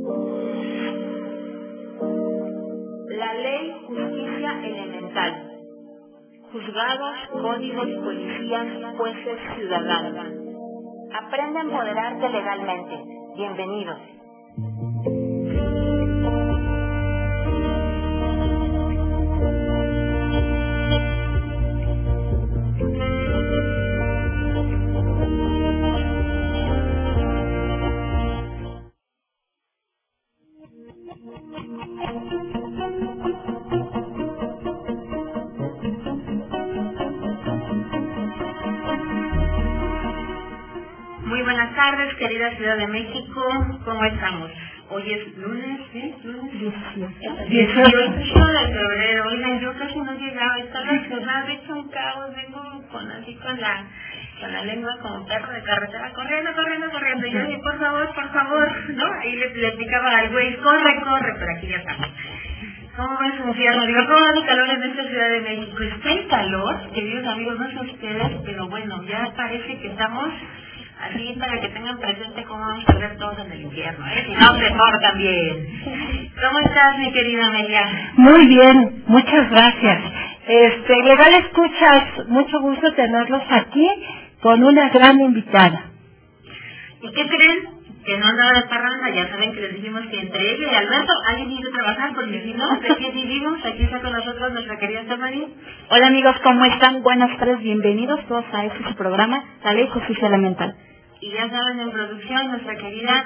La ley justicia elemental. Juzgados, códigos, policías, jueces, ciudadanos. Aprende a empoderarte legalmente. Bienvenidos. Muy buenas tardes, querida Ciudad de México. ¿Cómo estamos? Hoy es lunes, ¿sí? Lunes 18 de febrero. Oigan, yo casi no llegaba, estaba encerrada, hecho un caos, vengo con la lengua como perro de carretera, corriendo. Y yo dije, por favor, ¿no? Ahí le picaba al güey, corre, pero aquí ya estamos. ¿Cómo es un infierno? Digo, ¿cómo va el calor en esta Ciudad de México? Está el calor, queridos amigos, no sé ustedes, pero bueno, ya parece que estamos así para que tengan presente cómo vamos a ver todos en el infierno, ¿eh? Si no, mejor también. ¿Cómo estás, mi querida Amelia? Muy bien, muchas gracias. Legal Escuchas, mucho gusto tenerlos aquí con una gran invitada. ¿Y qué creen? Que no andaba de parranda, ya saben que les dijimos que entre ella y Alberto alguien iba a trabajar, porque si no, ¿de qué vivimos? Aquí está con nosotros nuestra querida Stephanie. Hola amigos, ¿cómo están? Buenas tardes, bienvenidos todos a este su programa, La Ley Justicia Elemental. Y ya saben, en producción, nuestra querida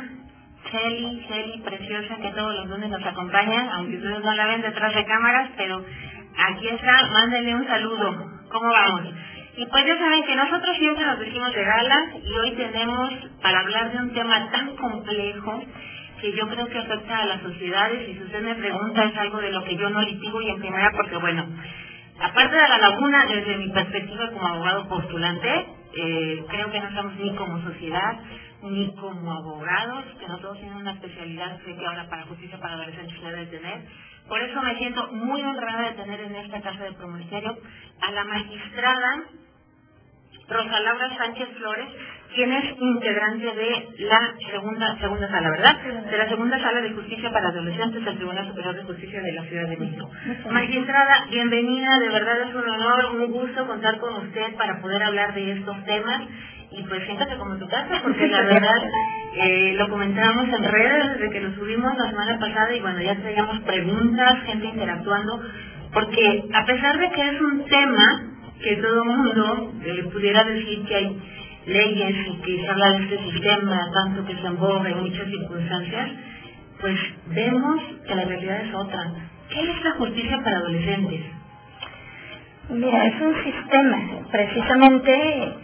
Celi, preciosa, que todos los lunes nos acompaña, aunque ustedes no la ven detrás de cámaras, pero aquí está, mándenle un saludo. ¿Cómo vamos? Y pues ya saben que nosotros siempre nos vestimos de gala y hoy tenemos para hablar de un tema tan complejo que yo creo que afecta a las sociedades, y si usted me pregunta es algo de lo que yo no litigo, y en primera porque bueno, aparte de la laguna, desde mi perspectiva como abogado postulante, creo que no estamos ni como sociedad ni como abogados, que no todos tienen una especialidad que ahora para justicia para adolescentes debe tener. Por eso me siento muy honrada de tener en esta casa de promotorio a la magistrada Rosa Laura Sánchez Flores, quien es integrante de la segunda sala, ¿verdad? De la segunda sala de justicia para adolescentes del Tribunal Superior de Justicia de la Ciudad de México. Magistrada, bienvenida, de verdad es un honor, un gusto contar con usted para poder hablar de estos temas, y pues siéntate como en tu casa, porque la verdad lo comentamos en redes desde que lo subimos la semana pasada, y bueno, ya traíamos preguntas, gente interactuando, porque a pesar de que es un tema que todo el mundo pudiera decir que hay leyes y que se habla de este sistema, tanto que se emboga en muchas circunstancias, pues vemos que la realidad es otra. ¿Qué es la justicia para adolescentes? Mira, es un sistema, precisamente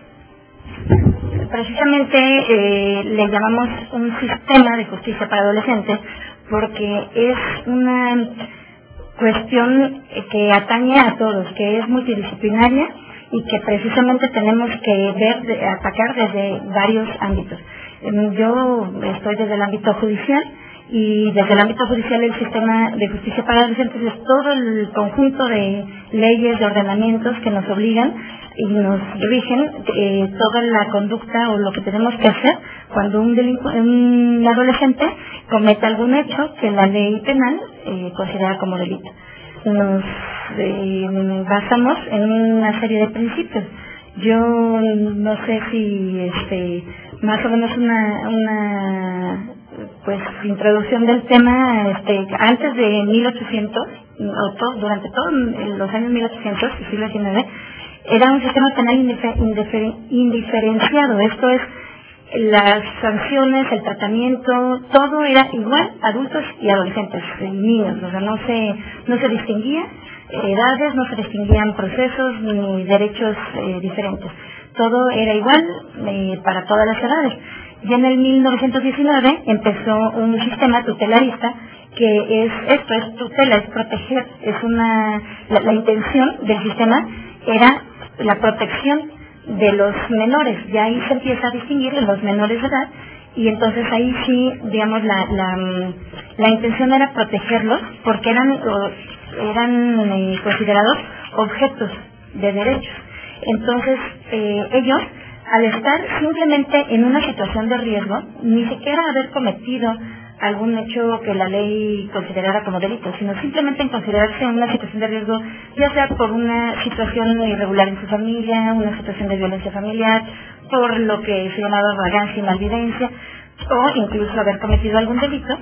le llamamos un sistema de justicia para adolescentes porque es una cuestión que atañe a todos, que es multidisciplinaria y que precisamente tenemos que atacar desde varios ámbitos. Yo estoy desde el ámbito judicial, y desde el ámbito judicial el sistema de justicia para adolescentes es todo el conjunto de leyes, de ordenamientos que nos obligan y nos rigen toda la conducta o lo que tenemos que hacer cuando un adolescente comete algún hecho que la ley penal considera como delito. Nos basamos en una serie de principios. Yo no sé si más o menos una introducción del tema, antes de 1800, durante todos los años 1800 y siglo XIX, era un sistema penal indiferenciado. Esto es, las sanciones, el tratamiento, todo era igual, adultos y adolescentes, niños, o sea, no se distinguía edades, no se distinguían procesos ni derechos diferentes. Todo era igual para todas las edades. Ya en el 1919 empezó un sistema tutelarista que es tutela, es proteger, la intención del sistema era la protección de los menores. Ya ahí se empieza a distinguir los menores de edad, y entonces ahí sí, digamos, la intención era protegerlos porque eran considerados objetos de derechos. Entonces ellos, al estar simplemente en una situación de riesgo, ni siquiera haber cometido algún hecho que la ley considerara como delito, sino simplemente en considerarse una situación de riesgo, ya sea por una situación irregular en su familia, una situación de violencia familiar, por lo que se llamaba vagancia y malvivencia, o incluso haber cometido algún delito.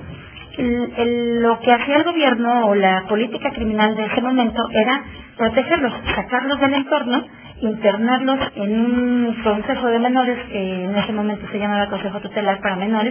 Lo que hacía el gobierno o la política criminal de ese momento era protegerlos, sacarlos del entorno, internarlos en un consejo de menores, que en ese momento se llamaba Consejo Tutelar para Menores,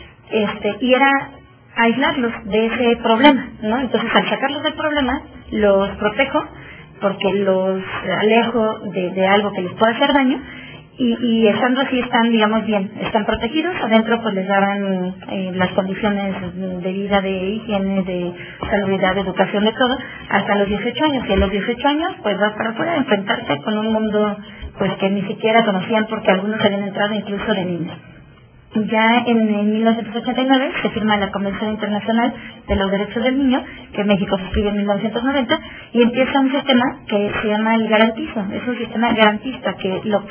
y era aislarlos de ese problema, ¿no? Entonces, al sacarlos del problema, los protejo, porque los alejo de algo que les pueda hacer daño, y estando así están, digamos, bien, están protegidos. Adentro pues les daban las condiciones de vida, de higiene, de salubridad, de educación, de todo, hasta los 18 años. Y a los 18 años pues vas para afuera a enfrentarse con un mundo pues que ni siquiera conocían, porque algunos habían entrado incluso de niños. Ya en 1989 se firma la Convención Internacional de los Derechos del Niño, que México suscribe en 1990, y empieza un sistema que se llama el garantizo. Es un sistema garantista que lo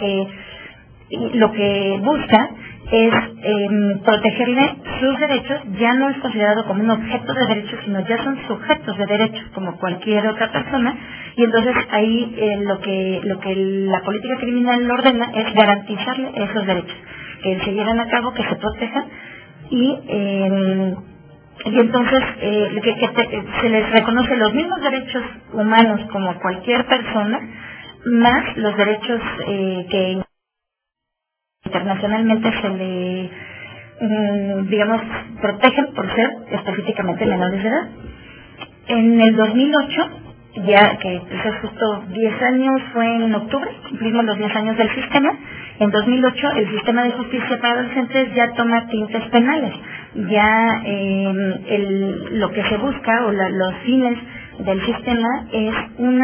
que busca es protegerle sus derechos. Ya no es considerado como un objeto de derechos, sino ya son sujetos de derechos como cualquier otra persona, y entonces ahí lo que la política criminal ordena es garantizarle esos derechos, que se lleven a cabo, que se protejan, y entonces se les reconoce los mismos derechos humanos como a cualquier persona, más los derechos que internacionalmente se le, digamos, protegen por ser específicamente menores de edad. En el 2008, ya que es justo 10 años, fue en octubre, cumplimos los 10 años del sistema. En 2008 el sistema de justicia para adolescentes ya toma tintes penales. Ya lo que se busca, o los fines del sistema, es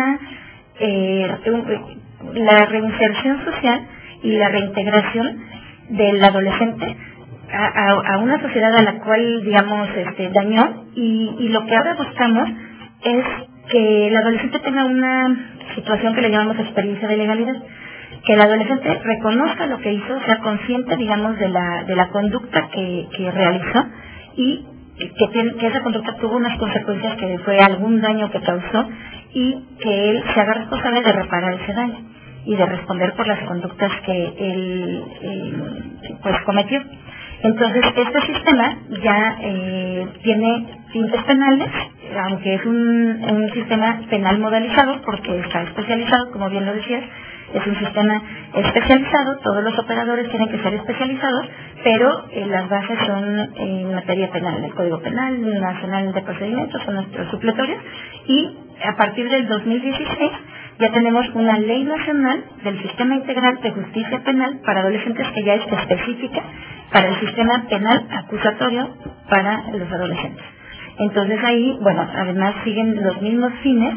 la reinserción social y la reintegración del adolescente a una sociedad a la cual, digamos, dañó, y lo que ahora buscamos es que el adolescente tenga una situación que le llamamos experiencia de legalidad, que el adolescente reconozca lo que hizo, sea consciente, digamos, de la conducta que realizó, y que esa conducta tuvo unas consecuencias, que fue algún daño que causó, y que él se haga responsable de reparar ese daño y de responder por las conductas que él pues cometió. Entonces, este sistema ya tiene tintes penales, aunque es un sistema penal modalizado, porque está especializado, como bien lo decías. Es un sistema especializado, todos los operadores tienen que ser especializados, pero las bases son en materia penal. El Código Penal Nacional de Procedimientos son nuestros supletorios, y a partir del 2016 ya tenemos una ley nacional del Sistema Integral de Justicia Penal para Adolescentes, que ya es específica para el sistema penal acusatorio para los adolescentes. Entonces ahí, bueno, además siguen los mismos fines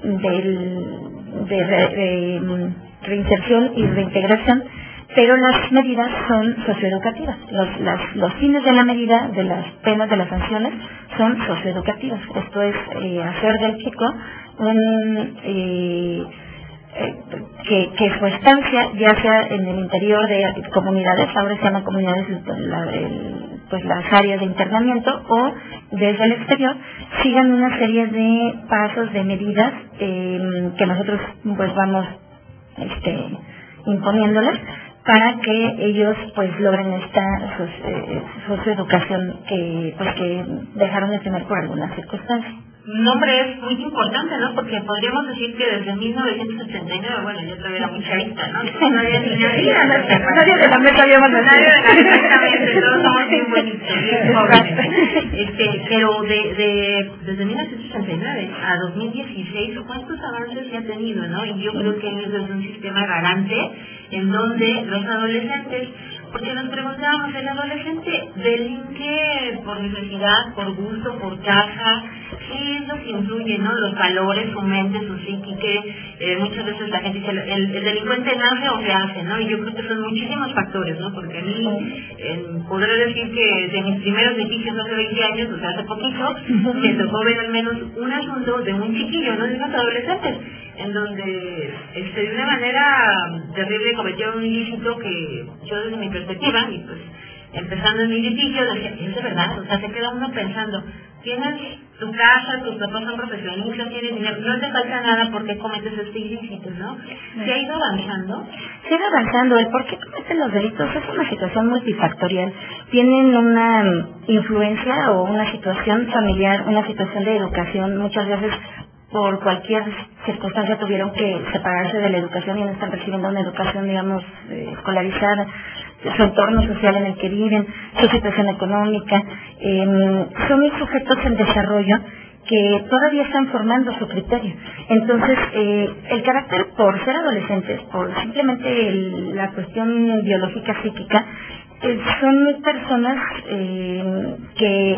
de reinserción y reintegración, pero las medidas son socioeducativas. Los fines de la medida, de las penas, de las sanciones, son socioeducativas. Esto es hacer del chico que su estancia, ya sea en el interior de comunidades, ahora se llaman comunidades, pues las áreas de internamiento, o desde el exterior, sigan una serie de pasos, de medidas que nosotros pues vamos imponiéndoles, para que ellos pues logren esta socioeducación que dejaron de tener por algunas circunstancias. Un nombre es muy importante, ¿no? Porque podríamos decir que desde 1989, bueno, yo todavía era muy chavista, ¿no? No había ni nadie de la mesa habíamos nacido. Exactamente, todos somos bien bonitos, bien jóvenes. Pero desde 1989 a 2016, ¿cuántos avances se ha tenido, no? Y yo creo que eso es un sistema garante en donde los adolescentes, porque nos preguntábamos, ¿el adolescente delinque por necesidad, por gusto, por caja? ¿Qué es lo que influye, no? Los valores, su mente, su psique. Muchas veces la gente dice, el delincuente nace o se hace, ¿no? Y yo creo que son muchísimos factores, ¿no? Porque a mí, podré decir que de mis primeros litigios hace 20 años, o sea, hace poquito, me tocó ver al menos un asunto de un chiquillo, ¿no? De unos adolescentes, en donde de una manera terrible cometieron un ilícito que yo, desde mi perspectiva, y pues empezando en mi edificio, decía, es de verdad, o sea, se queda uno pensando, tienes tu casa, tus papás son profesionistas, tienes dinero, no te falta nada porque cometes este ilícito, ¿no? ¿Se ha ido avanzando? Se ha ido avanzando. El por qué cometen los delitos es una situación multifactorial. Tienen una influencia o una situación familiar, una situación de educación. Muchas veces por cualquier circunstancia tuvieron que separarse de la educación y no están recibiendo una educación, digamos, escolarizada, su entorno social en el que viven, su situación económica. Son sujetos en desarrollo que todavía están formando su criterio. Entonces, el carácter por ser adolescentes, por simplemente la cuestión biológica psíquica, son personas que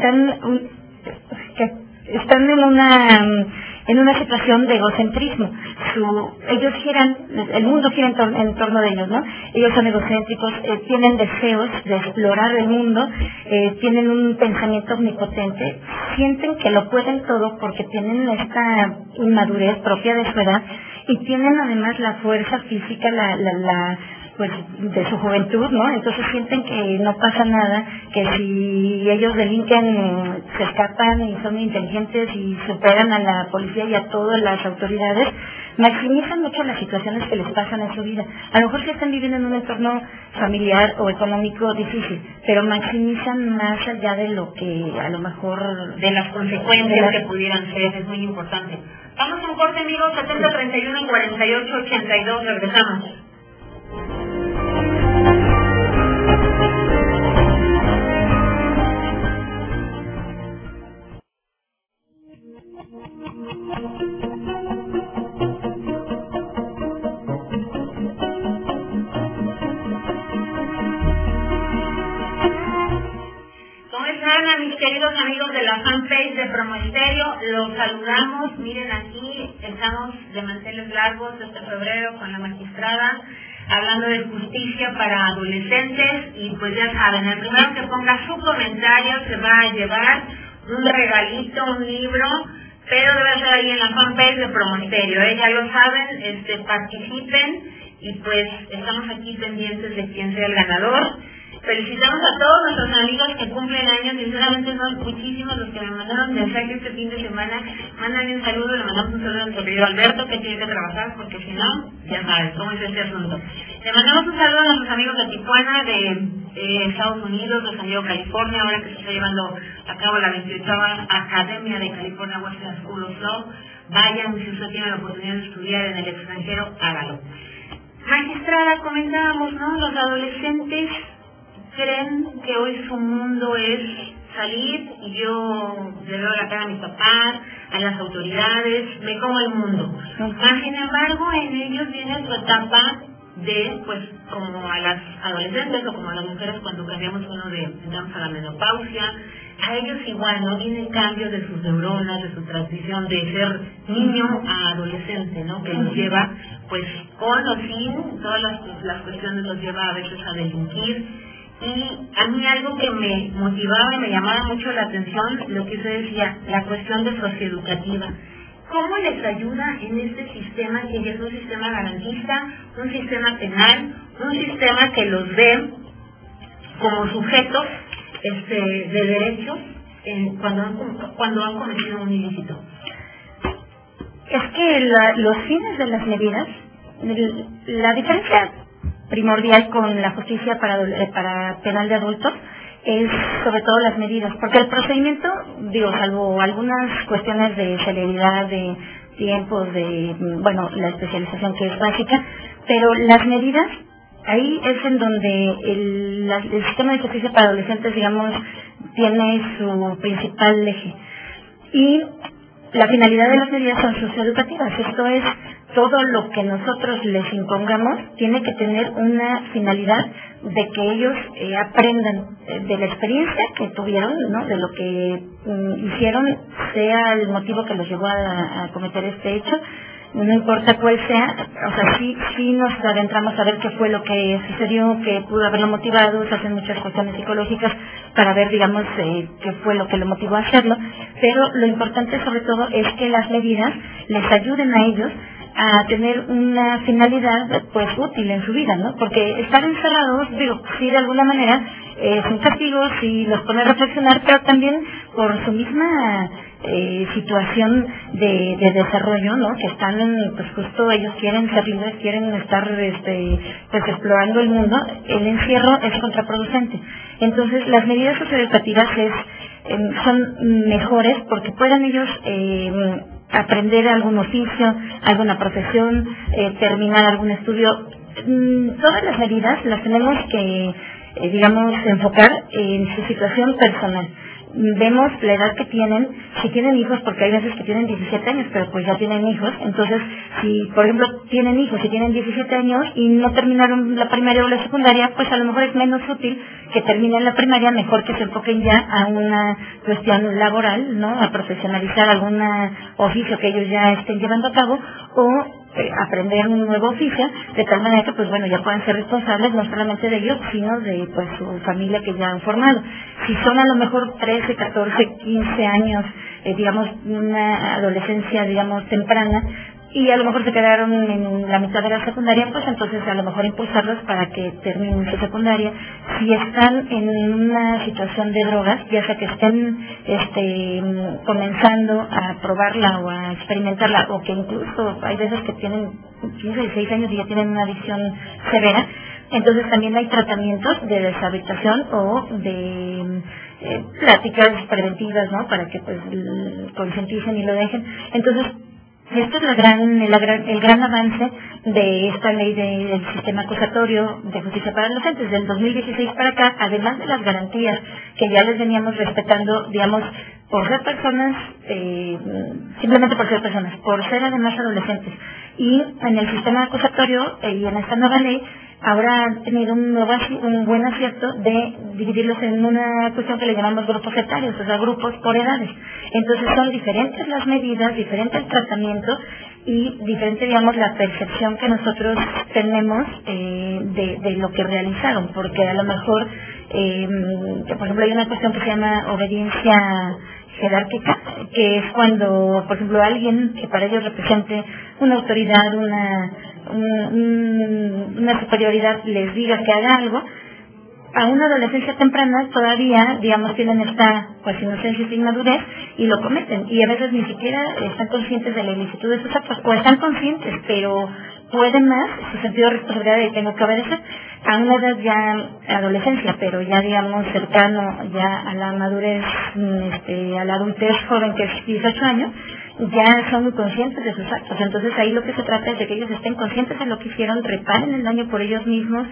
están en una situación de egocentrismo. Ellos giran, el mundo gira en torno de ellos, ¿no? Ellos son egocéntricos, tienen deseos de explorar el mundo, tienen un pensamiento omnipotente, sienten que lo pueden todo porque tienen esta inmadurez propia de su edad y tienen además la fuerza física, pues de su juventud, ¿no? Entonces sienten que no pasa nada, que si ellos delinquen se escapan y son inteligentes y superan a la policía y a todas las autoridades, maximizan mucho las situaciones que les pasan en su vida. A lo mejor sí están viviendo en un entorno familiar o económico difícil, pero maximizan más allá de lo que a lo mejor de las consecuencias que pudieran ser. Es muy importante. Vamos a un corte, amigos. 7031 48 82. Regresamos. ¿Cómo están, mis queridos amigos de la fanpage de Promo Estéreo? Los saludamos. Miren, aquí estamos de manteles largos este febrero con la magistrada, hablando de justicia para adolescentes. Y pues ya saben, el primero que ponga su comentario se va a llevar un regalito, un libro, pero debe ser ahí en la fanpage de Promo Estéreo, ya lo saben, participen y pues estamos aquí pendientes de quién sea el ganador. Felicitamos a todos nuestros amigos que cumplen años, sinceramente son muchísimos los que me mandaron mensajes este fin de semana. Mándale un saludo, le mandamos un saludo a nuestro querido Alberto, que tiene que trabajar, porque si no, ya sabes cómo es este asunto. Le mandamos un saludo a nuestros amigos de Tijuana, de Estados Unidos, de San Diego, California, ahora que se está llevando a cabo la 28ª Academia de California Western School of Law. Vayan, si usted tiene la oportunidad de estudiar en el extranjero, hágalo. Magistrada, comentábamos, ¿no? Los adolescentes creen que hoy su mundo es salir y yo le veo la cara a mis papás, a las autoridades, me como el mundo. Mas, sin embargo, en ellos viene su etapa de, pues, como a las adolescentes o como a las mujeres cuando cambiamos entramos a la menopausia, a ellos igual, ¿no? Viene el cambio de sus neuronas, de su transición de ser niño a adolescente, ¿no? Que los lleva, pues, con o sin, todas las cuestiones los lleva a veces a delinquir. Y a mí algo que me motivaba y me llamaba mucho la atención, lo que usted decía, la cuestión de socioeducativa. ¿Cómo les ayuda en este sistema que ya es un sistema garantista, un sistema penal, un sistema que los ve como sujetos de derechos cuando han cometido un ilícito? Es que los fines de las medidas, la diferencia primordial con la justicia para penal de adultos es sobre todo las medidas, porque el procedimiento, salvo algunas cuestiones de celeridad, de tiempos, la especialización que es básica, pero las medidas, ahí es en donde el sistema de justicia para adolescentes, digamos, tiene su principal eje. Y la finalidad de las medidas son socioeducativas, esto es, todo lo que nosotros les impongamos tiene que tener una finalidad de que ellos aprendan de la experiencia que tuvieron, ¿no? De lo que hicieron, sea el motivo que los llevó a cometer este hecho, no importa cuál sea, o sea, sí nos adentramos a ver qué fue lo que sucedió, qué pudo haberlo motivado, se hacen muchas cuestiones psicológicas para ver, digamos, qué fue lo que lo motivó a hacerlo, pero lo importante sobre todo es que las medidas les ayuden a ellos a tener una finalidad pues útil en su vida, ¿no? Porque estar encerrados, sí, de alguna manera sin castigos y los pone a reflexionar, pero también por su misma situación de desarrollo, ¿no? Que están, pues justo ellos quieren ser libres, quieren estar pues explorando el mundo. El encierro es contraproducente. Entonces las medidas socioeducativas son mejores porque puedan ellos aprender algún oficio, alguna profesión, terminar algún estudio. Todas las medidas las tenemos que digamos enfocar en su situación personal. Vemos la edad que tienen, si tienen hijos, porque hay veces que tienen 17 años, pero pues ya tienen hijos. Entonces, si por ejemplo tienen hijos y tienen 17 años y no terminaron la primaria o la secundaria, pues a lo mejor es menos útil que terminen la primaria, mejor que se enfoquen ya a una cuestión laboral, ¿no? A profesionalizar algún oficio que ellos ya estén llevando a cabo, o aprender un nuevo oficio, de tal manera que pues bueno, ya puedan ser responsables no solamente de ellos, sino de pues su familia que ya han formado. Si son a lo mejor 13, 14, 15 años, digamos una adolescencia digamos temprana, y a lo mejor se quedaron en la mitad de la secundaria, pues entonces a lo mejor impulsarlos para que terminen su secundaria. Si están en una situación de drogas, ya sea que estén comenzando a probarla o a experimentarla, o que incluso hay veces que tienen 15, 16 años y ya tienen una adicción severa, entonces también hay tratamientos de deshabitación o de pláticas preventivas, ¿no? Para que pues concienticen y lo dejen. Entonces, esto es el gran avance de esta ley del sistema acusatorio de justicia para adolescentes del 2016 para acá, además de las garantías que ya les veníamos respetando, digamos, por ser personas, simplemente por ser personas, por ser además adolescentes. Y en el sistema acusatorio y en esta nueva ley, ahora han tenido un buen acierto de dividirlos en una cuestión que le llamamos grupos etarios, o sea, grupos por edades. Entonces son diferentes las medidas, diferente el tratamiento y diferente, digamos, la percepción que nosotros tenemos de lo que realizaron, porque a lo mejor, por ejemplo, hay una cuestión que se llama obediencia jerárquica, que es cuando, por ejemplo, alguien que para ellos represente una autoridad, una superioridad les diga que haga algo. A una adolescencia temprana todavía, digamos, tienen esta pues inocencia y inmadurez y lo cometen, y a veces ni siquiera están conscientes de la ilicitud de sus actos, o están conscientes, pero pueden más su sentido de responsabilidad de tengo que obedecer. A una edad ya adolescencia, pero ya digamos cercano ya a la madurez, a la adultez joven, que es 18 años, ya son muy conscientes de sus actos. Entonces ahí lo que se trata es de que ellos estén conscientes de lo que hicieron, reparen el daño por ellos mismos,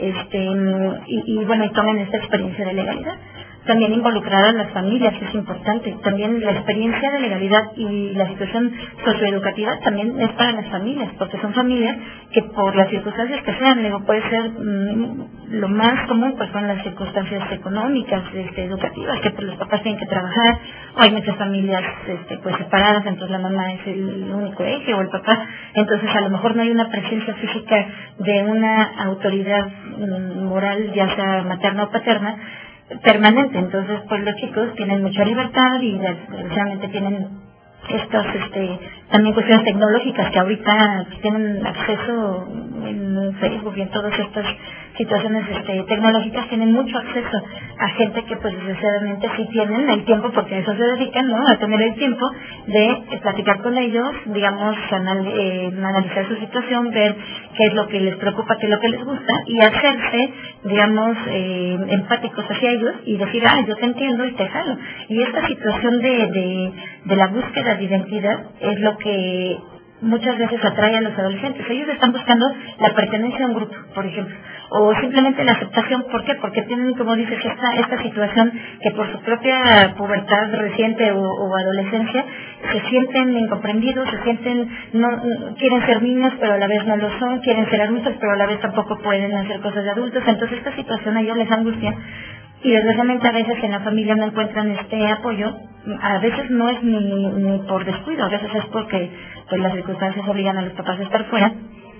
y bueno, y tomen esta experiencia de legalidad. También involucrar a las familias, que es importante. También la experiencia de legalidad y la situación socioeducativa también es para las familias, porque son familias que por las circunstancias que sean, luego puede ser lo más común, pues son las circunstancias económicas, educativas, que pues, los papás tienen que trabajar, o hay muchas familias pues separadas, entonces la mamá es el único eje, o el papá, entonces a lo mejor no hay una presencia física de una autoridad moral, ya sea materna o paterna, permanente. Entonces pues los chicos tienen mucha libertad y desgraciadamente tienen estas también cuestiones tecnológicas que ahorita tienen acceso en Facebook y en todas estas situaciones tecnológicas, tienen mucho acceso a gente que pues desgraciadamente sí tienen el tiempo, porque a eso se dedican, ¿no? A tener el tiempo de platicar con ellos, digamos, analizar su situación, ver qué es lo que les preocupa, qué es lo que les gusta, y hacerse, digamos, empáticos hacia ellos y decir, yo te entiendo y te jalo. Y esta situación de la búsqueda de identidad es lo que muchas veces atrae a los adolescentes. Ellos están buscando la pertenencia a un grupo, por ejemplo, o simplemente la aceptación. ¿Por qué? Porque tienen, como dices, esta situación que por su propia pubertad reciente o adolescencia se sienten incomprendidos, se sienten, quieren ser niños pero a la vez no lo son, quieren ser adultos pero a la vez tampoco pueden hacer cosas de adultos. Entonces esta situación a ellos les angustia, y desgraciadamente a veces en la familia no encuentran este apoyo. A veces no es ni por descuido, a veces es porque pues las circunstancias obligan a los papás a estar fuera,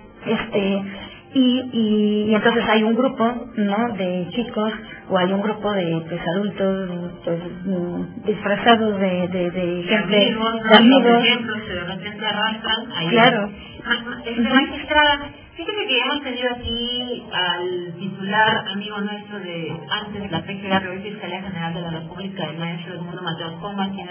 y entonces hay un grupo, ¿no?, de chicos, o hay un grupo de pues adultos pues disfrazados de amigos, ejemplos que de repente arrastran ahí. Claro. Magistrada, Fíjate que hemos tenido aquí al titular, amigo nuestro de antes la PGR, hoy Fiscalía General de la República, el maestro Edmundo Mateo Coma, quien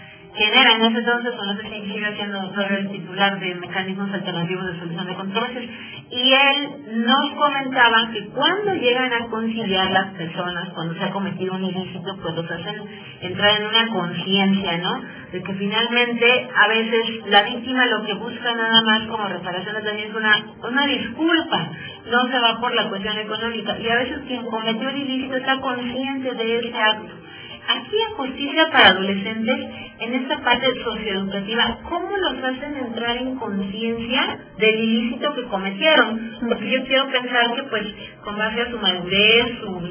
era en ese entonces, o no sé si sigue siendo todavía el titular de Mecanismos Alternativos de Solución de Controversias, y él nos comentaba que cuando llegan a conciliar las personas, cuando se ha cometido un ilícito, pues los hacen entrar en una conciencia, ¿no? De que finalmente a veces la víctima lo que busca nada más como reparación de daño es una disculpa, no se va por la cuestión económica, y a veces quien cometió el ilícito está consciente de ese acto. Aquí en Justicia para Adolescentes, en esta parte socioeducativa, ¿cómo los hacen entrar en conciencia del ilícito que cometieron? Porque yo quiero pensar que, pues, con base a su madurez, su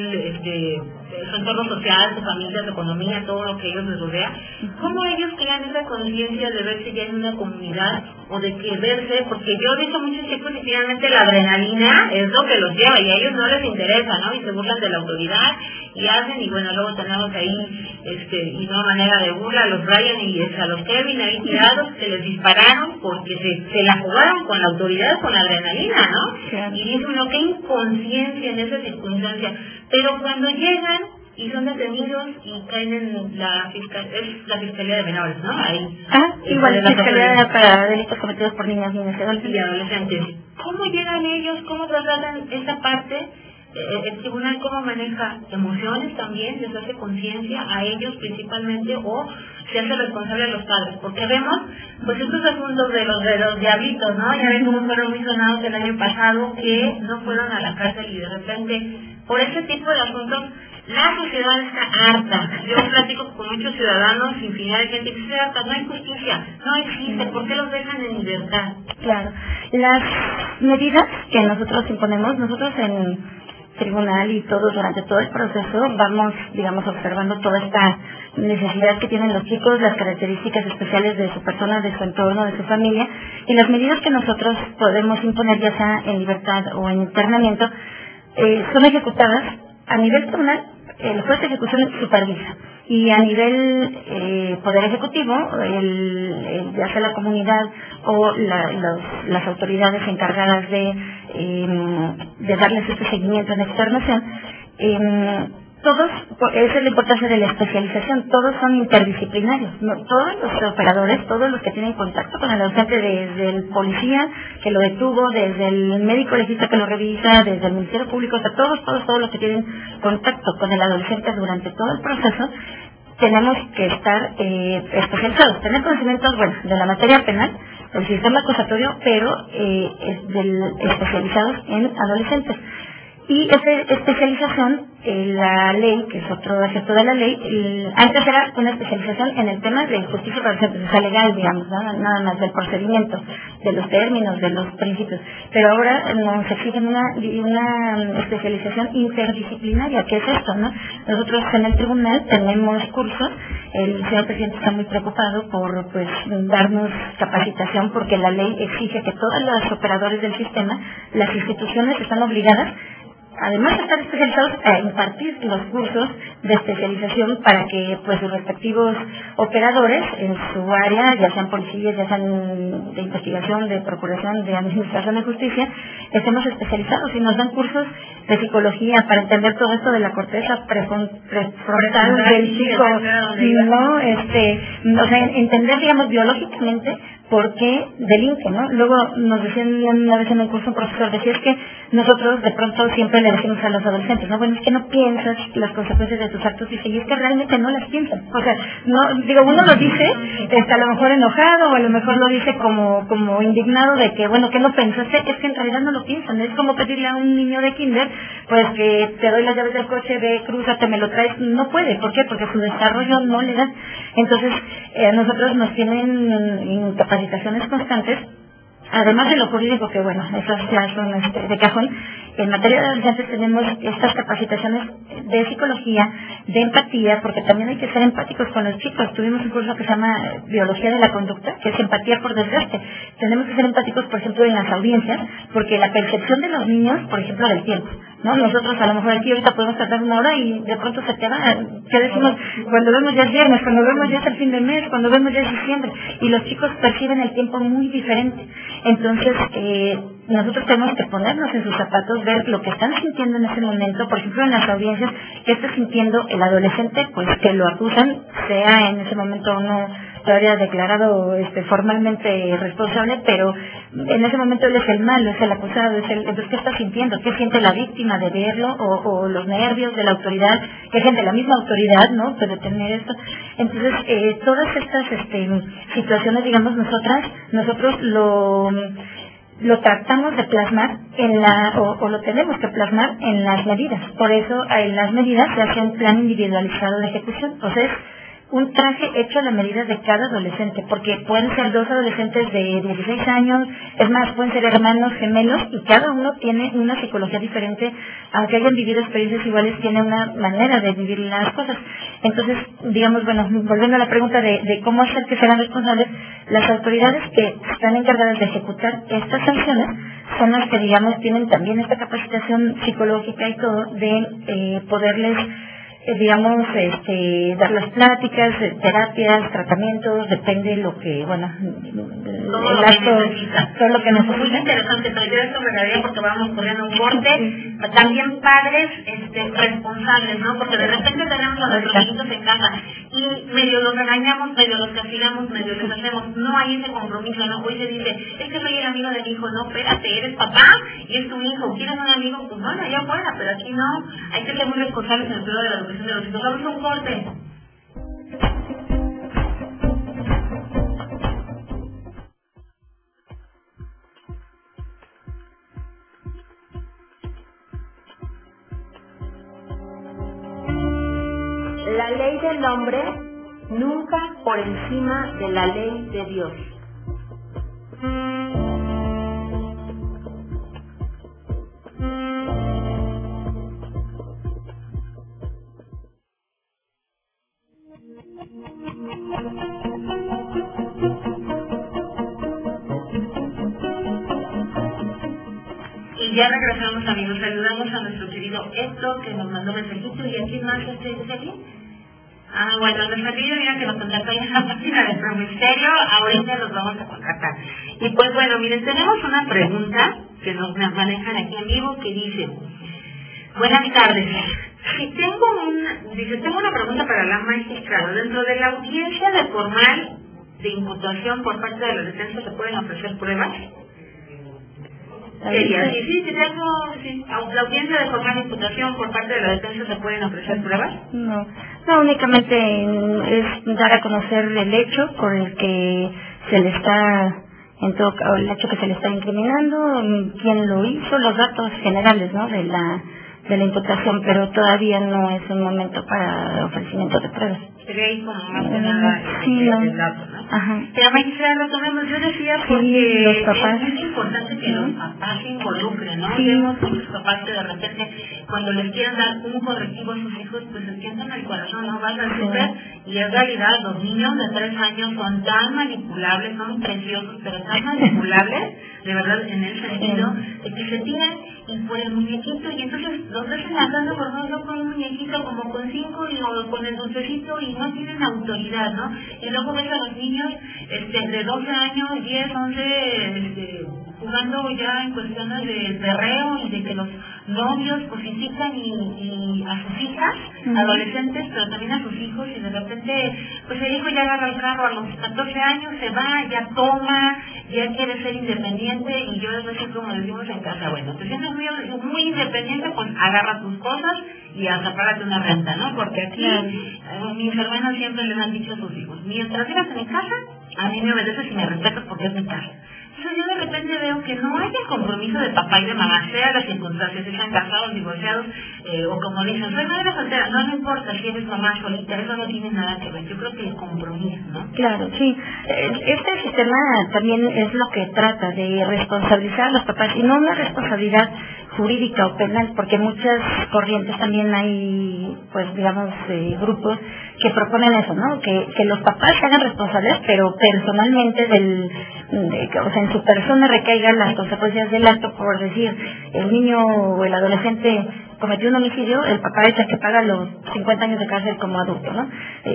nivel, su entorno social, su familia, su economía, todo lo que ellos les rodea, ¿cómo ellos crean esa conciencia de verse ya en una comunidad o de que verse? Porque yo he visto muchos chicos y finalmente la adrenalina es lo que los lleva y a ellos no les interesa, ¿no? Y se burlan de la autoridad y hacen, y bueno, luego tenemos ahí, y no manera de burla, a los Brian y a los Kevin ahí tirados, que les dispararon porque se la jugaron con la autoridad, con la adrenalina, ¿no? Sí. Y dice uno, qué inconsciencia en esa circunstancia. Pero cuando llegan y son detenidos y caen en la Fiscalía de Menores, ¿no? Ahí. Igual la Fiscalía para delitos cometidos por niñas, niños y adolescentes. ¿Cómo llegan ellos? ¿Cómo trasladan esta parte? El tribunal cómo maneja emociones también, les hace conciencia a ellos principalmente, o se hace responsable a los padres, porque vemos pues estos asuntos de los diablitos, ¿no? Ya ven cómo fueron muy sonados el año pasado, que no fueron a la cárcel y de repente por ese tipo de asuntos la sociedad está harta. Yo platico con muchos ciudadanos, infinidad de gente que está harta, no hay justicia, no existe, ¿por qué los dejan en libertad? Claro, las medidas que nosotros imponemos, nosotros en tribunal y todos durante todo el proceso vamos, digamos, observando toda esta necesidad que tienen los chicos, las características especiales de su persona, de su entorno, de su familia, y las medidas que nosotros podemos imponer, ya sea en libertad o en internamiento, son ejecutadas a nivel tribunal. El juez de ejecución supervisa, y a nivel Poder Ejecutivo, ya sea la comunidad o las autoridades encargadas de darles este seguimiento en externación, todos, esa es la importancia de la especialización, todos son interdisciplinarios, ¿no? Todos los operadores, todos los que tienen contacto con el adolescente, desde el policía que lo detuvo, desde el médico legista que lo revisa, desde el Ministerio Público, o sea, todos los que tienen contacto con el adolescente durante todo el proceso, tenemos que estar especializados, tener conocimientos, bueno, de la materia penal, del sistema acusatorio, pero especializados en adolescentes. Y esa especialización, la ley, que es otro aspecto de la ley, antes era una especialización en el tema de justicia para adolescentes, o sea, legal, digamos, ¿no? Nada más del procedimiento, de los términos, de los principios. Pero ahora nos exigen una especialización interdisciplinaria. ¿Qué es esto, no? Nosotros en el tribunal tenemos cursos, el señor presidente está muy preocupado por, pues, darnos capacitación, porque la ley exige que todos los operadores del sistema, las instituciones están obligadas, además de estar especializados, a impartir los cursos de especialización para que, pues, sus respectivos operadores en su área, ya sean policías, ya sean de investigación, de procuración, de administración de justicia, estemos especializados, y nos dan cursos de psicología para entender todo esto de la corteza prefrontal del chico, ¿no? O sea, entender, digamos, biológicamente por qué delinque, ¿no? Luego nos decían una vez en el curso un profesor, decía, es que nosotros de pronto siempre le decimos a los adolescentes, ¿no? Bueno, es que no piensas las consecuencias de tus actos, y es que realmente no las piensan. O sea, no, digo, uno lo dice, a lo mejor enojado, o a lo mejor lo dice como indignado de que, bueno, ¿qué no pensaste? Es que en realidad no lo piensan. Es como pedirle a un niño de kinder, pues, que te doy las llaves del coche, ve, crúzate, me lo traes. No puede. ¿Por qué? Porque su desarrollo no le da. Entonces, nosotros nos tienen capacitaciones constantes, además de lo jurídico, que bueno, esas ya son de cajón. En materia de adolescentes tenemos estas capacitaciones de psicología, de empatía, porque también hay que ser empáticos con los chicos. Tuvimos un curso que se llama Biología de la Conducta, que es empatía por desgaste. Tenemos que ser empáticos, por ejemplo, en las audiencias, porque la percepción de los niños, por ejemplo, del tiempo, ¿no? Nosotros a lo mejor aquí ahorita podemos tardar una hora y de pronto se te va. ¿Qué decimos? Cuando vemos ya es viernes, cuando vemos ya es el fin de mes, cuando vemos ya es diciembre, y los chicos perciben el tiempo muy diferente. Entonces, nosotros tenemos que ponernos en sus zapatos, ver lo que están sintiendo en ese momento, por ejemplo en las audiencias, qué está sintiendo el adolescente, pues que lo acusan, sea en ese momento o no todavía declarado formalmente responsable, pero en ese momento él es el malo, es el acusado, entonces ¿qué está sintiendo? ¿Qué siente la víctima de verlo? O los nervios de la autoridad, que siente la misma autoridad, ¿no? De tener esto. Entonces, todas estas situaciones, digamos, nosotros lo tratamos de plasmar o lo tenemos que plasmar en las medidas. Por eso en las medidas se hace un plan individualizado de ejecución. O sea, es un traje hecho a la medida de cada adolescente, porque pueden ser dos adolescentes de 16 años, es más, pueden ser hermanos gemelos, y cada uno tiene una psicología diferente, aunque hayan vivido experiencias iguales, tiene una manera de vivir las cosas. Entonces, digamos, bueno, volviendo a la pregunta de cómo hacer que sean responsables, las autoridades que están encargadas de ejecutar estas sanciones son las que, digamos, tienen también esta capacitación psicológica y todo de poderles digamos, dar las pláticas, terapias, tratamientos, depende de lo que, bueno, todo lo que necesita. Muy interesante, pero yo esto me daría porque vamos corriendo un corte. Sí. También padres responsables, ¿no? Porque de repente tenemos a nuestros hijos en casa y medio los regañamos, medio los castigamos, medio les hacemos. No hay ese compromiso, ¿no? Hoy se dice, es que soy el amigo de mi hijo. No, espérate, eres papá y es tu hijo. ¿Quieres un amigo? Pues bueno, allá afuera, pero aquí no. Hay que ser muy responsables en el pedo de la educación de los hijos. Vamos a un corte. La ley del hombre nunca por encima de la ley de Dios. Y ya regresamos, amigos. Saludamos a nuestro querido Héctor, que nos mandó mensajito. ¿Y a quién más Celi? Bueno, nuestra querida amiga que nos contactó en la página de Promisterio, ahorita los vamos a contactar. Y pues bueno, miren, tenemos una pregunta que nos manejan aquí en vivo que dice: buenas tardes. Tengo una pregunta para la magistrada. Dentro de la audiencia de formal de imputación por parte de la defensa, ¿se pueden ofrecer pruebas? Sería, sí. La audiencia de formal de imputación por parte de la defensa, ¿se pueden ofrecer pruebas? No, únicamente es dar a conocer el hecho por el que se le está, el hecho que se le está incriminando, quién lo hizo, los datos generales, ¿no? de la imputación, pero todavía no es un momento para ofrecimiento de pruebas. Sería ahí como más que nada el dato, ¿no? Ajá. Pero magistrada, retomemos, yo decía porque los papás, es muy importante que los papás se involucren, ¿no? Vemos muchos papás que de repente cuando les quieren dar un correctivo a sus hijos, pues les sientan el corazón, ¿no? Vas al súper y en realidad los niños de 3 años son tan manipulables, son preciosos, pero tan manipulables, de verdad, en el sentido de que se tiran y por el muñequito, y entonces los ves en la casa por no con un muñequito como con 5 o con el dulcecito y no tienen autoridad, ¿no? Y luego ves a los niños de 12 años, 10, 11, jugando ya en cuestiones de perreo y de que los novios cosifican y a sus hijas, adolescentes, pero también a sus hijos, y de repente pues el hijo ya agarra el carro a los 14 años, se va, ya toma, ya quiere ser independiente, y yo es así como decimos en casa, bueno, te sientes muy independiente, pues agarra tus cosas y hasta págate una renta, ¿no? Porque aquí mis hermanos siempre les han dicho a sus hijos, mientras vivas en mi casa, a mí me obedeces y me respetas porque es mi casa. Entonces yo de repente veo que no hay el compromiso de papá y de mamá, sea las circunstancias, si están casados, divorciados, o como dicen, soy madre soltera, no importa si eres mamá solita, eso no tiene nada que ver. Yo creo que el compromiso, ¿no? Claro, sí. Este sistema también es lo que trata de responsabilizar a los papás, y no una responsabilidad jurídica o penal, porque muchas corrientes también hay, pues digamos, grupos que proponen eso, ¿no? Que los papás se hagan responsables, pero personalmente o sea, en su persona recaigan las consecuencias del acto, por decir, el niño o el adolescente cometió un homicidio, el papá es el que paga los 50 años de cárcel como adulto, ¿no?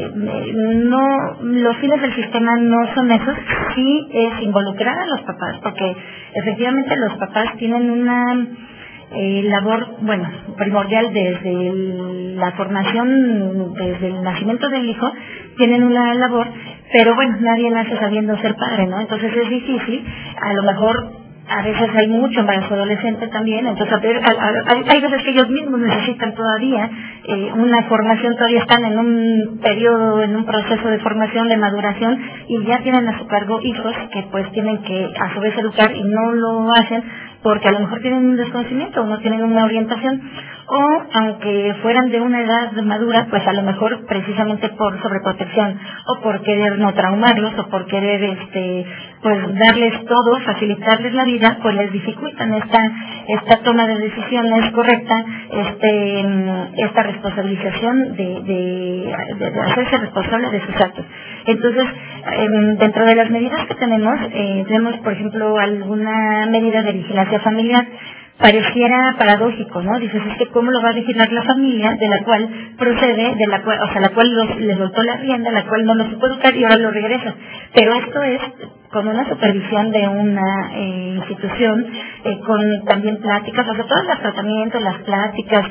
No, los fines del sistema no son esos, sí es involucrar a los papás, porque efectivamente los papás tienen una labor, bueno, primordial desde la formación, desde el nacimiento del hijo, tienen una labor, pero bueno, nadie nace sabiendo ser padre, ¿no? Entonces es difícil, a lo mejor a veces hay mucho embarazo adolescente también, entonces hay veces que ellos mismos necesitan todavía una formación, todavía están en un periodo, en un proceso de formación, de maduración, y ya tienen a su cargo hijos que pues tienen que a su vez educar y no lo hacen porque a lo mejor tienen un desconocimiento o no tienen una orientación, o aunque fueran de una edad madura, pues a lo mejor precisamente por sobreprotección o por querer no traumarlos o por querer pues darles todo, facilitarles la vida, pues les dificultan esta toma de decisiones correcta, esta responsabilización de hacerse responsable de sus actos. Entonces, dentro de las medidas que tenemos por ejemplo alguna medida de vigilancia familiar. Pareciera paradójico, ¿no? Dices, es que cómo lo va a vigilar la familia de la cual procede, la cual le soltó la rienda, la cual no lo supo educar y ahora lo regresa. Pero esto es con una supervisión de una institución, con también pláticas, o sea, todos los tratamientos, las pláticas,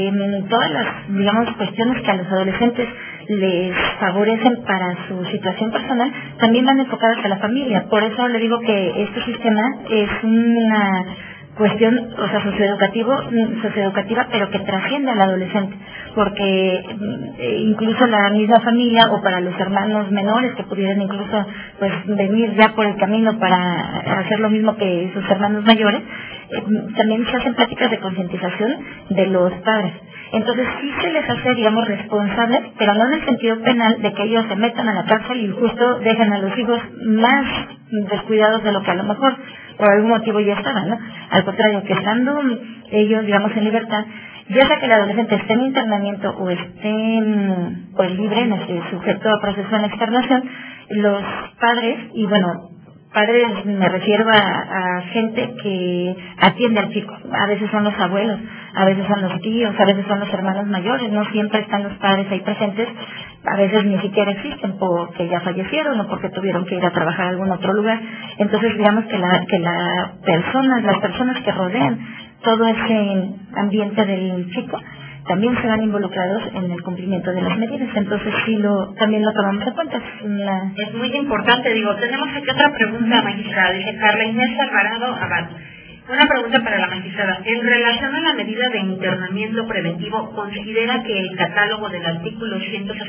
todas las, digamos, cuestiones que a los adolescentes les favorecen para su situación personal, también van enfocadas a la familia. Por eso le digo que este sistema es una cuestión, o sea, socioeducativa, pero que trasciende al adolescente, porque incluso la misma familia o para los hermanos menores que pudieran incluso pues venir ya por el camino para hacer lo mismo que sus hermanos mayores, también se hacen prácticas de concientización de los padres. Entonces sí se les hace, digamos, responsables, pero no en el sentido penal de que ellos se metan a la cárcel y justo dejan a los hijos más descuidados de lo que a lo mejor por algún motivo ya estaban, ¿no? Al contrario, que estando ellos, digamos, en libertad, ya sea que el adolescente esté en internamiento o esté pues libre, sujeto a proceso de externación, los padres, y bueno, padres me refiero a gente que atiende al chico, a veces son los abuelos, a veces son los tíos, a veces son los hermanos mayores, no siempre están los padres ahí presentes, a veces ni siquiera existen porque ya fallecieron o porque tuvieron que ir a trabajar a algún otro lugar. Entonces digamos que las personas que rodean todo ese ambiente del chico también se van involucrados en el cumplimiento de las medidas, entonces sí también lo tomamos en cuenta. Es muy importante, tenemos aquí otra pregunta, magistrada, dice Carla Inés Alvarado Abad. Una pregunta para la magistrada. En relación a la medida de internamiento preventivo, ¿considera que el catálogo del artículo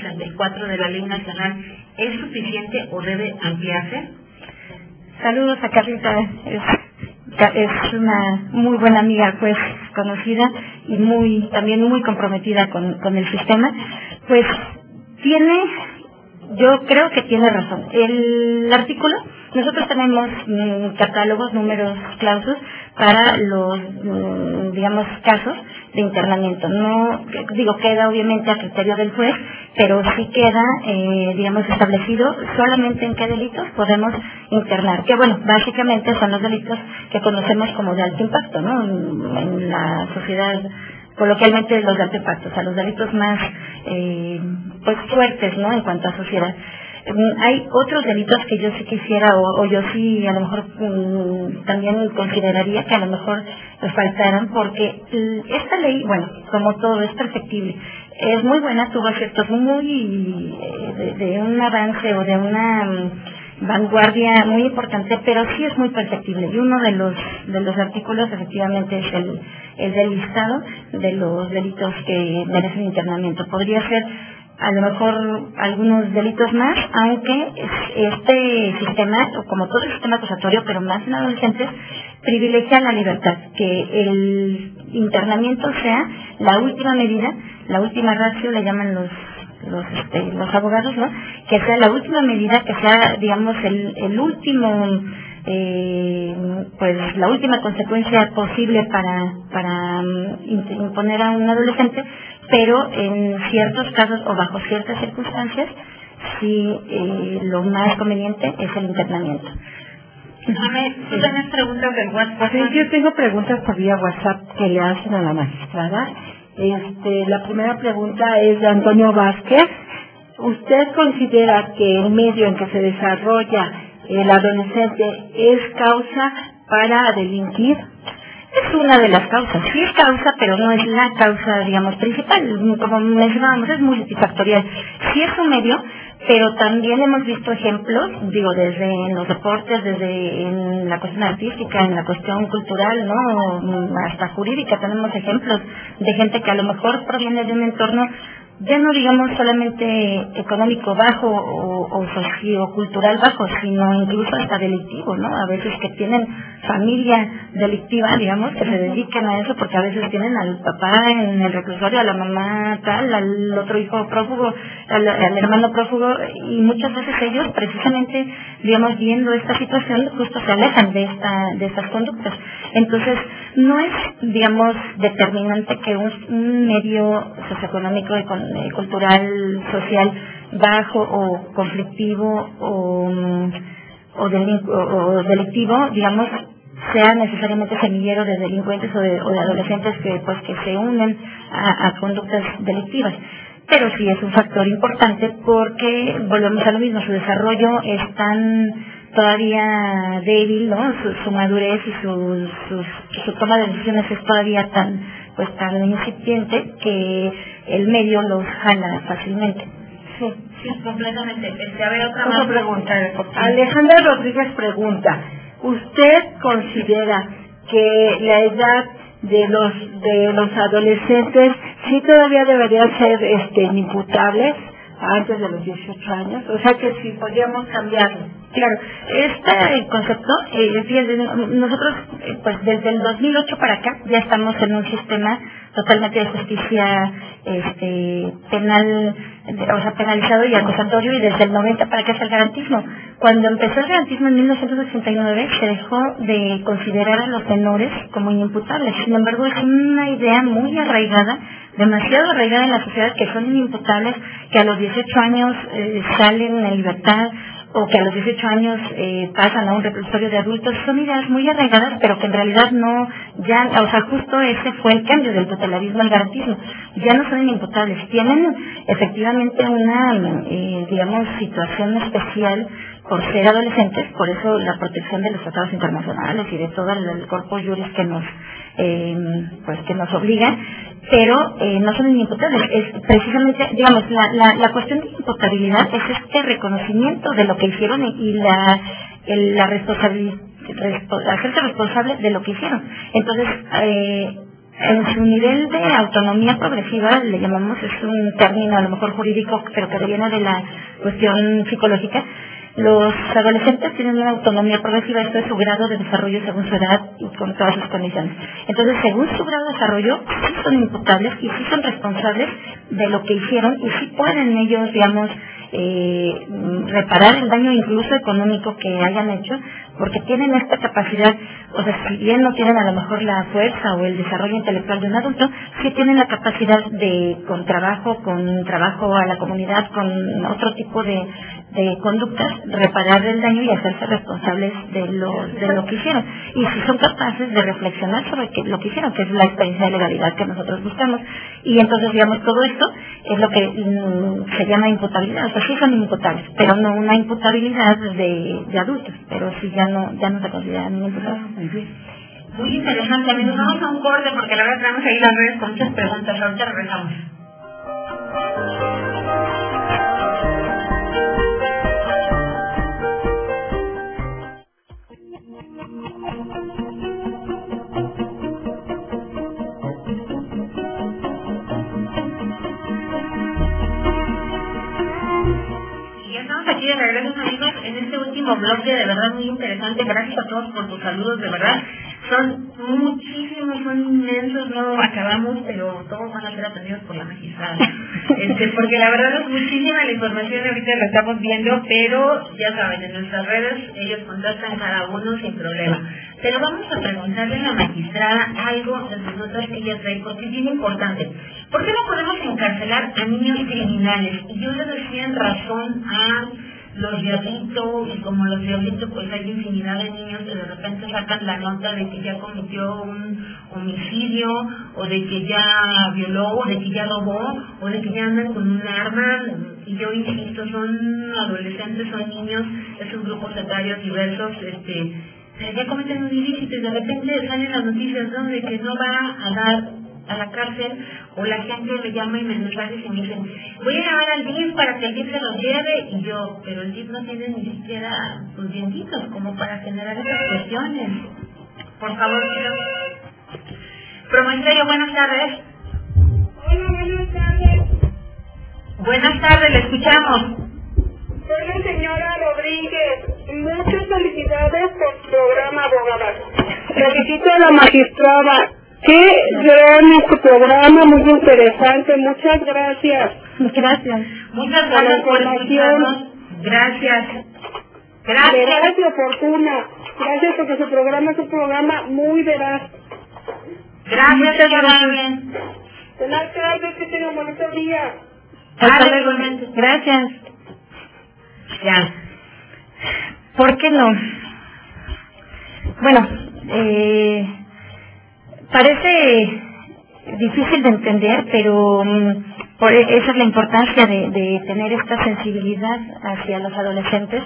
164 de la Ley Nacional es suficiente o debe ampliarse? Saludos a Carlita. Es una muy buena amiga, pues, conocida y también muy comprometida con el sistema. Pues yo creo que tiene razón. El artículo, nosotros tenemos catálogos, números, clausos para los, digamos, casos de internamiento. No, queda obviamente a criterio del juez, pero sí queda, digamos, establecido solamente en qué delitos podemos internar. Que bueno, básicamente son los delitos que conocemos como de alto impacto, ¿no? En la sociedad, coloquialmente los de alto impacto, o sea, los delitos más, pues fuertes, ¿no? En cuanto a sociedad. Hay otros delitos que yo sí quisiera o yo sí a lo mejor también consideraría que a lo mejor nos faltaran, porque esta ley, bueno, como todo, es perfectible. Es muy buena, tuvo aspectos muy de un avance o de una vanguardia muy importante, pero sí es muy perfectible. Y uno de los artículos efectivamente es el del listado de los delitos que merecen internamiento. Podría ser a lo mejor algunos delitos más, aunque este sistema, como todo el sistema acusatorio, pero más en adolescentes, privilegia la libertad, que el internamiento sea la última medida, la última ratio, le llaman los abogados, ¿no? Que sea la última medida, que sea, digamos, el último, pues la última consecuencia posible para imponer a un adolescente, pero en ciertos casos o bajo ciertas circunstancias, sí, lo más conveniente es el internamiento. ¿Tú tenés preguntas del WhatsApp? Sí, yo tengo preguntas por vía WhatsApp. que le hacen a la magistrada. La primera pregunta es de Antonio Vázquez. ¿Usted considera que el medio en que se desarrolla el adolescente es causa para delinquir? Es una de las causas, sí es causa, pero no es la causa, digamos, principal. Como mencionábamos, es multifactorial. Sí es un medio, pero también hemos visto ejemplos, digo, desde en los deportes, desde en la cuestión artística, en la cuestión cultural, ¿no? Hasta jurídica tenemos ejemplos de gente que a lo mejor proviene de un entorno ya no digamos solamente económico bajo o sociocultural bajo, sino incluso hasta delictivo, ¿no? A veces que tienen familia delictiva, digamos, que se dedican a eso porque a veces tienen al papá en el reclusorio, a la mamá tal, al otro hijo prófugo, al hermano prófugo, y muchas veces ellos precisamente, digamos, viendo esta situación, justo se alejan de estas conductas. Entonces, no es, digamos, determinante que un medio socioeconómico, cultural, social, bajo o conflictivo o delictivo, digamos, sea necesariamente semillero de delincuentes o de adolescentes que se unen a conductas delictivas. Pero sí es un factor importante porque, volvemos a lo mismo, su desarrollo es tan todavía débil, ¿no? Su madurez y su toma de decisiones es todavía tan incipiente que el medio los jala fácilmente. Sí, completamente. A ver, otra pregunta. Alejandra Rodríguez pregunta, ¿usted considera que la edad de los adolescentes sí todavía deberían ser imputables antes de los 18 años? O sea que sí podríamos cambiarlo. Claro, este concepto, nosotros pues desde el 2008 para acá ya estamos en un sistema totalmente de justicia penal, o sea, penalizado y acusatorio, y desde el 90 para acá es el garantismo. Cuando empezó el garantismo en 1989 se dejó de considerar a los menores como inimputables. Sin embargo, es una idea muy arraigada, demasiado arraigada en la sociedad, que son inimputables, que a los 18 años salen en libertad, o que a los 18 años pasan a un reclusorio de adultos. Son ideas muy arraigadas, pero que en realidad no, justo ese fue el cambio del tutelarismo al garantismo. Ya no son inimputables, tienen efectivamente una, situación especial por ser adolescentes, por eso la protección de los tratados internacionales y de todo el corpus juris que nos obliga, pero no son inimputables. Es precisamente, digamos, la cuestión de imputabilidad es este reconocimiento de lo que hicieron y la responsabilidad, hacerse responsable de lo que hicieron. Entonces, en su nivel de autonomía progresiva, le llamamos, es un término a lo mejor jurídico, pero que viene de la cuestión psicológica. Los adolescentes tienen una autonomía progresiva, esto es su grado de desarrollo según su edad y con todas sus condiciones. Entonces, según su grado de desarrollo, sí son imputables y sí son responsables de lo que hicieron, y sí pueden ellos, digamos, reparar el daño incluso económico que hayan hecho, porque tienen esta capacidad. O sea, si bien no tienen a lo mejor la fuerza o el desarrollo intelectual de un adulto, sí tienen la capacidad de, con trabajo a la comunidad, con otro tipo de conductas, reparar el daño y hacerse responsables de lo que hicieron. Y si son capaces de reflexionar sobre lo que hicieron, que es la experiencia de legalidad que nosotros buscamos. Y entonces, digamos, todo esto es lo que se llama imputabilidad. O sea, sí son imputables, pero no una imputabilidad de adultos, pero sí ya no se consideran imputables. Muy interesante, amigos. Vamos a un corte porque la verdad tenemos ahí las redes con muchas preguntas. Ahorita regresamos. Aquí de regreso, amigos, en este último bloque, de verdad muy interesante. Gracias a todos por tus saludos, de verdad. Son muchísimos, son inmensos, no acabamos, pero todos van a ser atendidos por la magistrada. Porque la verdad es muchísima la información, ahorita la estamos viendo, pero ya saben, en nuestras redes ellos contactan cada uno sin problema. Pero vamos a preguntarle a la magistrada algo de sus notas que ella trae, porque es bien importante. ¿Por qué no podemos encarcelar a niños criminales? Y yo le decía en razón a los diablitos, y como los diablitos pues hay infinidad de niños que de repente sacan la nota de que ya cometió un homicidio, o de que ya violó, o de que ya robó, o de que ya andan con un arma, y yo insisto, son adolescentes, son niños, esos grupos etarios diversos, ya cometen un ilícito y de repente salen las noticias, ¿no?, de que no va a dar a la cárcel, o la gente me llama y me mensajes y me dicen, voy a llamar al DIF para que el DIF se los lleve, y yo, pero el DIF no tiene ni siquiera sus dientitos como para generar esas cuestiones. Por favor, Promotorio, buenas tardes. Hola, buenas tardes. Buenas tardes, le escuchamos. Soy la señora Rodríguez. Muchas felicidades por su programa, abogada. Felicito a la magistrada. Qué gran este programa, muy interesante. Muchas gracias. Gracias. Muchas gracias por escucharnos. Gracias. Veraz y oportuna. Gracias porque su programa es un programa muy veraz. Gracias, señora. Bien. Buenas tardes, que tenga un bonito día. Hasta luego, igualmente. Gracias. Ya. ¿Por qué no? Bueno, parece difícil de entender, pero esa es la importancia de tener esta sensibilidad hacia los adolescentes.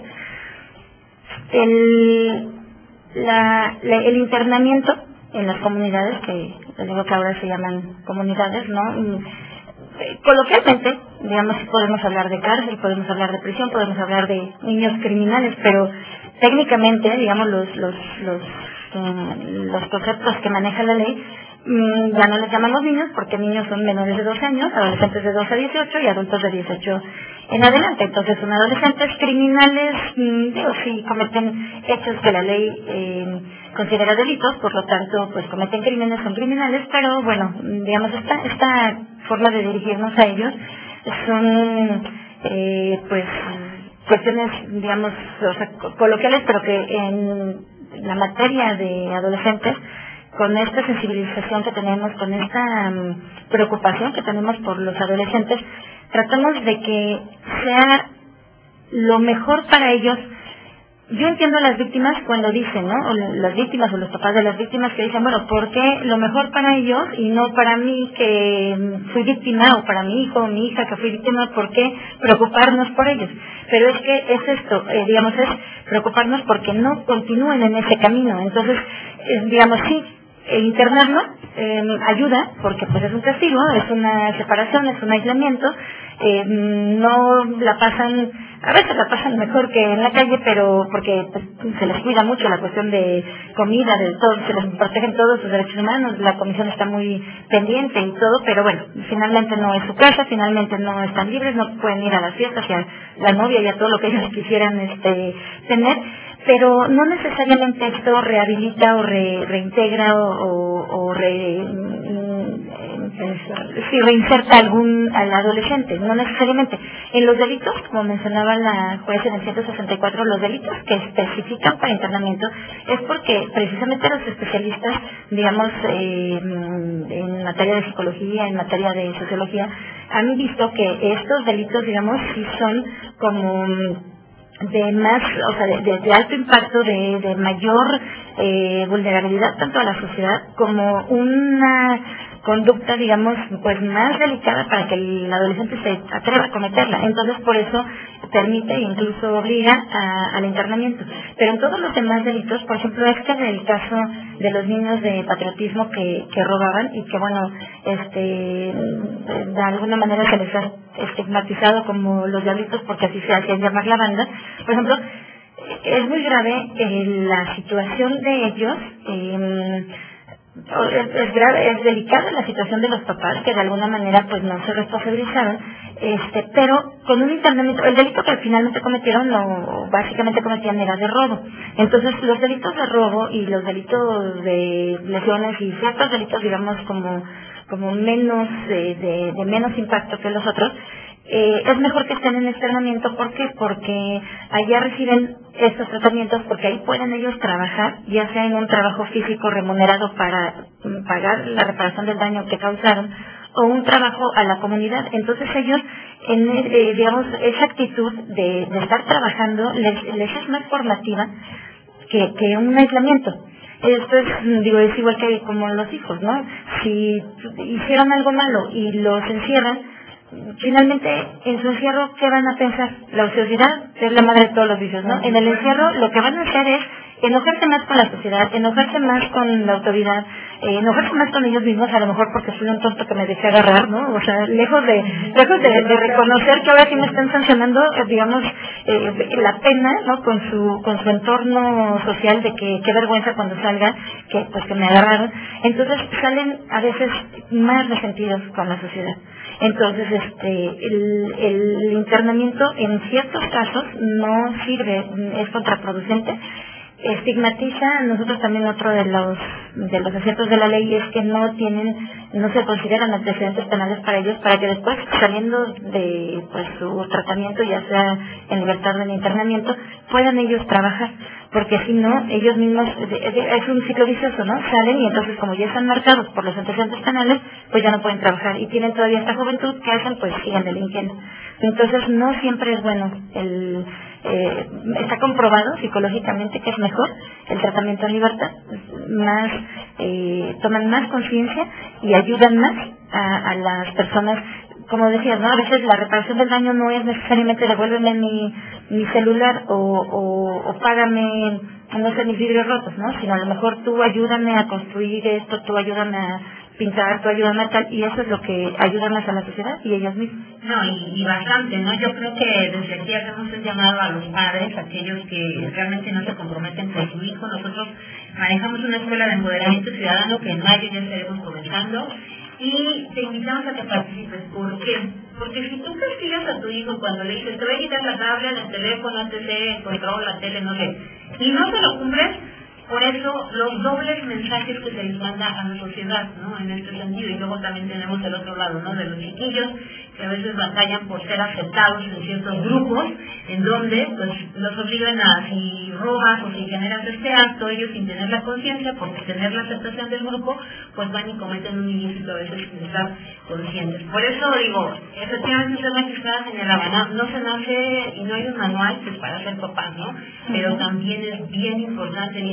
El internamiento en las comunidades, que les digo que ahora se llaman comunidades, ¿no? Coloquialmente, digamos, podemos hablar de cárcel, podemos hablar de prisión, podemos hablar de niños criminales, pero técnicamente, digamos, los conceptos que maneja la ley, ya no les llamamos niños, porque niños son menores de 12 años, adolescentes de 12 a 18 y adultos de 18 en adelante. Entonces son adolescentes criminales, si cometen hechos que la ley considera delitos, por lo tanto pues cometen crímenes, son criminales, pero bueno, digamos, esta forma de dirigirnos a ellos son pues cuestiones, digamos, o sea, coloquiales, pero que en la materia de adolescentes, con esta sensibilización que tenemos, con esta preocupación que tenemos por los adolescentes, tratamos de que sea lo mejor para ellos. Yo entiendo a las víctimas cuando dicen, ¿no? O las víctimas o los papás de las víctimas que dicen, bueno, ¿por qué lo mejor para ellos y no para mí que fui víctima, o para mi hijo o mi hija que fui víctima? ¿Por qué preocuparnos por ellos? Pero es que es esto, digamos, es preocuparnos porque no continúen en ese camino. Entonces, digamos, sí, internarlo ayuda, porque pues es un castigo, es una separación, es un aislamiento, no la pasan, a veces la pasan mejor que en la calle, pero porque pues, se les cuida mucho la cuestión de comida, de todo, se les protegen todos sus derechos humanos, la comisión está muy pendiente y todo, pero bueno, finalmente no es su casa, finalmente no están libres, no pueden ir a las fiestas y a la novia y a todo lo que ellos quisieran tener, pero no necesariamente esto rehabilita o reintegra o reinserta al adolescente, no necesariamente. En los delitos, como mencionaba la jueza en el 164, los delitos que especifican para internamiento es porque precisamente los especialistas, digamos, en materia de psicología, en materia de sociología, han visto que estos delitos, digamos, sí son como de más, o sea, de alto impacto, de mayor vulnerabilidad tanto a la sociedad como una conducta, digamos, pues más delicada para que el adolescente se atreva a cometerla. Entonces, por eso permite e incluso obliga al internamiento. Pero en todos los demás delitos, por ejemplo, del caso de los niños de patriotismo que robaban y que, bueno, de alguna manera se les ha estigmatizado como los diablitos porque así se hacían llamar la banda. Por ejemplo, es muy grave la situación de ellos. Es grave, es delicada la situación de los papás que de alguna manera pues no se responsabilizaron, pero con un internamiento, el delito que finalmente cometieron, básicamente cometían era de robo. Entonces los delitos de robo y los delitos de lesiones y ciertos delitos, digamos, como menos de menos impacto que los otros, es mejor que estén en internamiento. ¿Por qué? Porque allá reciben estos tratamientos, porque ahí pueden ellos trabajar, ya sea en un trabajo físico remunerado para pagar la reparación del daño que causaron, o un trabajo a la comunidad. Entonces ellos, digamos, esa actitud de estar trabajando les es más formativa que un aislamiento. Esto es igual que como los hijos, ¿no? Si hicieron algo malo y los encierran, finalmente en su encierro, ¿qué van a pensar? La ociosidad es la madre de todos los vicios, ¿no? En el encierro lo que van a hacer es enojarse más con la sociedad, enojarse más con la autoridad, enojarse más con ellos mismos, a lo mejor porque soy un tonto que me dejé agarrar, ¿no? O sea, lejos de reconocer que ahora sí me están sancionando, digamos, la pena, ¿no? Con su entorno social de que qué vergüenza cuando salga, que me agarraron. Entonces salen a veces más resentidos con la sociedad. Entonces, el internamiento en ciertos casos no sirve, es contraproducente, estigmatiza. Nosotros también otro de los aciertos de la ley es que no se consideran antecedentes penales para ellos, para que después, saliendo de su tratamiento, ya sea en libertad o en internamiento, puedan ellos trabajar, porque si no, ellos mismos, es un ciclo vicioso, ¿no? Salen y entonces, como ya están marcados por los antecedentes penales, pues ya no pueden trabajar y tienen todavía esta juventud que hacen, pues siguen delinquiendo. Entonces no siempre es bueno está comprobado psicológicamente que es mejor el tratamiento en libertad, toman más conciencia y ayudan más a las personas. Como decías, ¿no? A veces la reparación del daño no es necesariamente devuélveme mi celular o págame, no sé, mis vidrios rotos, ¿no? Sino a lo mejor tú ayúdame a construir esto, tú ayúdame a pintar, tú ayúdame a tal, y eso es lo que ayuda más a la sociedad y ellos mismos. No, y bastante, ¿no? Yo creo que desde aquí hacemos un llamado a los padres, aquellos que realmente no se comprometen con su hijo. Nosotros manejamos una escuela de empoderamiento ciudadano que en mayo ya estaremos comenzando y te invitamos a que participes. ¿Por qué? Porque si tú castigas a tu hijo cuando le dices te voy a quitar la tablet, el teléfono, el control, la tele, no sé, y no se lo cumples, por eso los dobles mensajes que se les manda a la sociedad, ¿no? En este sentido. Y luego también tenemos el otro lado, ¿no? De los chiquillos que a veces batallan por ser aceptados en ciertos grupos, en donde pues los obligan a, si robas o si generas este acto, ellos sin tener la conciencia, por tener la aceptación del grupo, pues van y cometen un ilícito a veces sin estar conscientes. Por eso digo, efectivamente usted magistrada señalaba, no se nace y no hay un manual pues para ser papás, ¿no? Pero también es bien importante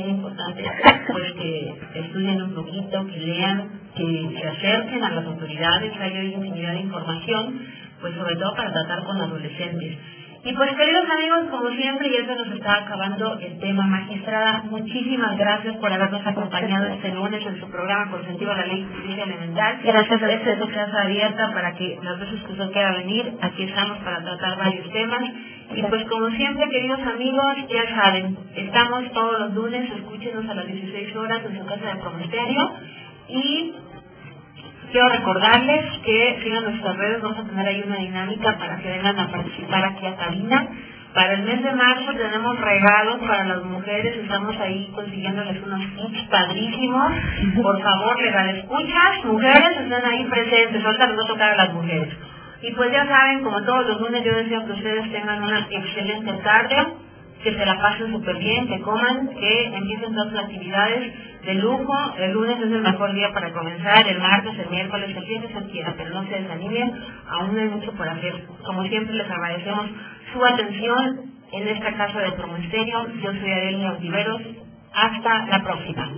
pues que estudien un poquito, que lean, que se acerquen a las autoridades. Hay hoy infinidad de información, pues sobre todo para tratar con adolescentes. Y pues queridos amigos, como siempre, ya se nos está acabando el tema. Magistrada, muchísimas gracias por habernos acompañado este lunes en su programa Consentido a la Ley y Justicia Elemental. Gracias a Esta es su casa abierta para que las veces que usted quiera venir, aquí estamos para tratar varios temas. Y pues como siempre, queridos amigos, ya saben, estamos todos los lunes, escúchenos a las 16 horas en su casa de Promosterio. Y quiero recordarles que sigan nuestras redes, vamos a tener ahí una dinámica para que vengan a participar aquí a cabina. Para el mes de marzo tenemos regalos para las mujeres, estamos ahí consiguiéndoles unos kits padrísimos. Por favor, legal escuchas, mujeres están ahí presentes, ahorita les va a tocar a las mujeres. Y pues ya saben, como todos los lunes, yo deseo que ustedes tengan una excelente tarde, que se la pasen súper bien, que coman, que empiecen todas las actividades de lujo. El lunes es el mejor día para comenzar, el martes, el miércoles, el día que se quiera, pero no se desanimen, aún hay mucho por hacer. Como siempre, les agradecemos su atención en esta casa de Promosterio. Yo soy Adelia Ontiveros. Hasta la próxima.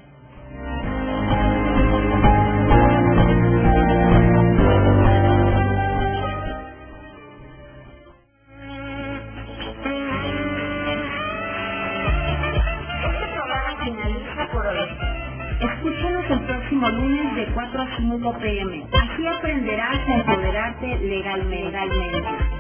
Escúchanos el próximo lunes de 4 a 5 p.m. Así aprenderás a empoderarte legalmente.